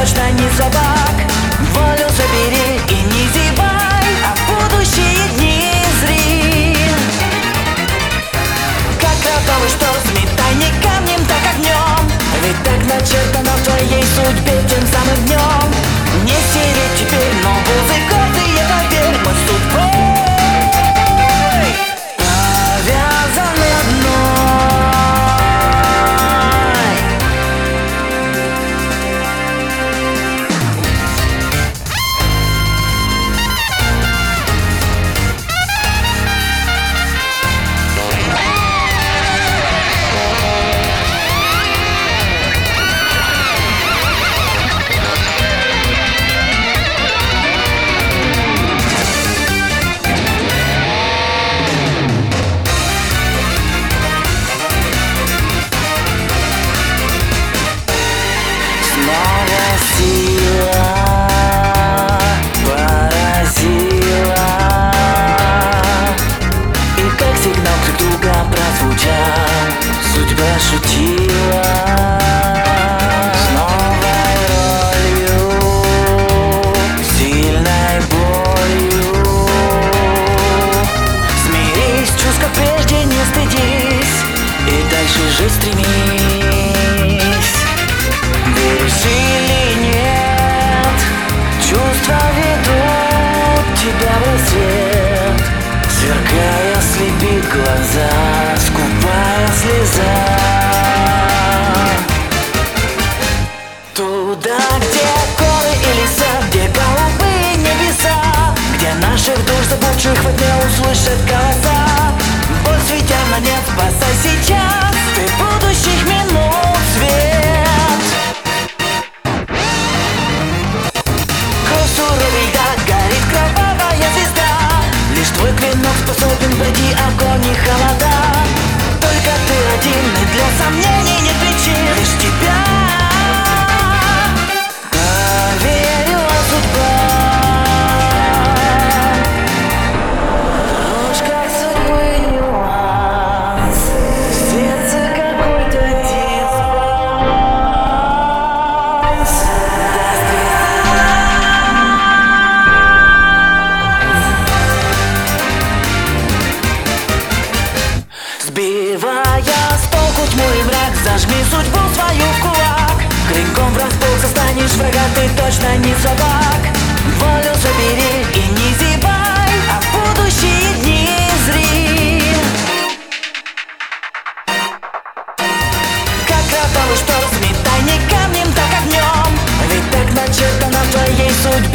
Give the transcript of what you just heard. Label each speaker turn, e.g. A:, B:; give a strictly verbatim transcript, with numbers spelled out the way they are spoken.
A: точно не собак. Волю забери и не зевай, а будущие дни зри. Как родовый шторм, сметай не камнем, так огнем. Ведь так начертано в твоей судьбе тем самым днем. Не стереть теперь, но бузы гордые, поверь, мы с судьбой повязаны одной. Сила поразила, и как сигнал друг друга прозвучал, судьба шутила с новой ролью, сильной болью. Смирись, чувств как прежде не стыдись, и дальше жить стремись. Веришь или нет, чувства ведут тебя в рассвет. Сверкая, слепит глаза, скупая слеза. Туда, где горы и леса, где голубые небеса, где наших душ заблудших во тьме услышат голоса. Боль светя на нет, спасай сейчас, ты будущих минут свет. Горит кровавая звезда, лишь твой клинок способен пройти огонь и холода. Только ты один, и для сомнений нет причин. Лишь тебя поверила судьба. Ложь как судьбы нюанс, в сердце какой-то дисбаланс. Сбивая с толку тьму и мрак, зажми судьбу свою в кулак. Клинком врасплох застанешь врага, ты точно не собак. Волю забери и не зевай, а будущие дни зри. Как родовый шторм, сметай не камнем, так огнем. Ведь так начертано в твоей судьбе